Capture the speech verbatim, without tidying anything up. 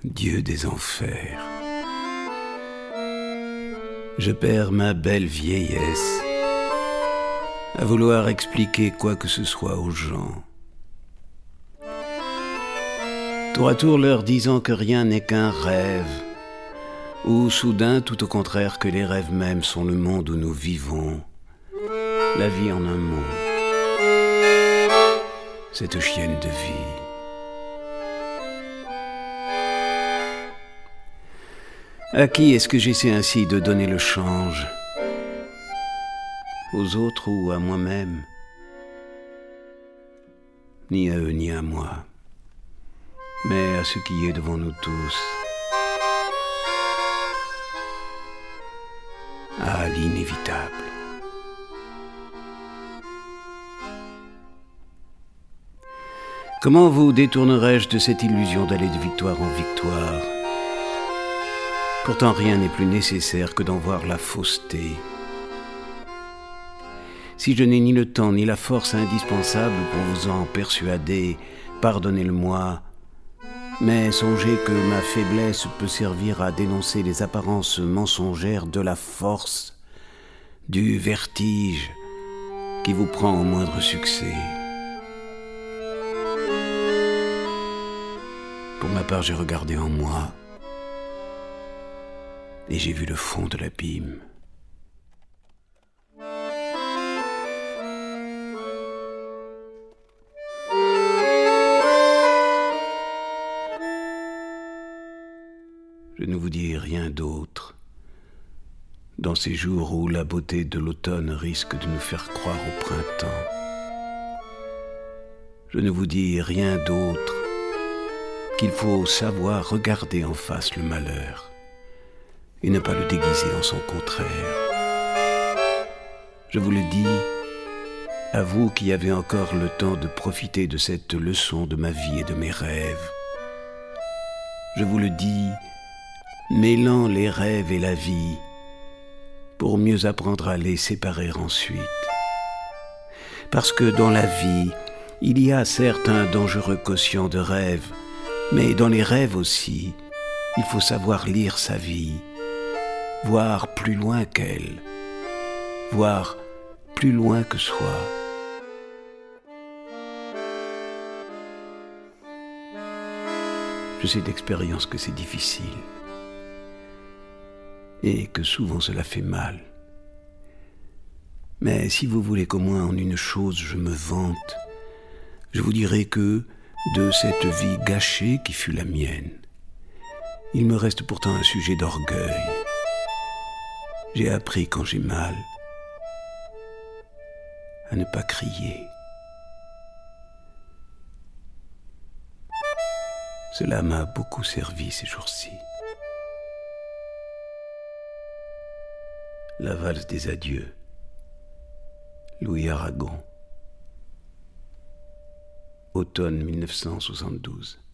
Dieu des enfers. Je perds ma belle vieillesse à vouloir expliquer quoi que ce soit aux gens. Tour à tour leur disant que rien n'est qu'un rêve, ou soudain tout au contraire que les rêves mêmes sont le monde où nous vivons, la vie en un mot, cette chienne de vie. À qui est-ce que j'essaie ainsi de donner le change? Aux autres ou à moi-même? Ni à eux ni à moi, mais à ce qui est devant nous tous, à l'inévitable. Comment vous détournerais-je de cette illusion d'aller de victoire en victoire? Pourtant rien n'est plus nécessaire que d'en voir la fausseté. Si je n'ai ni le temps ni la force indispensable pour vous en persuader, pardonnez-le-moi, mais songez que ma faiblesse peut servir à dénoncer les apparences mensongères de la force, du vertige qui vous prend au moindre succès. Pour ma part, j'ai regardé en moi et j'ai vu le fond de l'abîme. Je ne vous dis rien d'autre dans ces jours où la beauté de l'automne risque de nous faire croire au printemps. Je ne vous dis rien d'autre qu'il faut savoir regarder en face le malheur et ne pas le déguiser en son contraire. Je vous le dis, à vous qui avez encore le temps de profiter de cette leçon de ma vie et de mes rêves. Je vous le dis, mêlant les rêves et la vie, pour mieux apprendre à les séparer ensuite. Parce que dans la vie, il y a certes un dangereux quotient de rêves, mais dans les rêves aussi, il faut savoir lire sa vie, voir plus loin qu'elle, voir plus loin que soi. Je sais d'expérience que c'est difficile et que souvent cela fait mal. Mais si vous voulez qu'au moins en une chose je me vante, je vous dirai que de cette vie gâchée qui fut la mienne, il me reste pourtant un sujet d'orgueil. J'ai appris quand j'ai mal à ne pas crier. Cela m'a beaucoup servi ces jours-ci. La valse des adieux, Louis Aragon, automne mille neuf cent soixante-douze.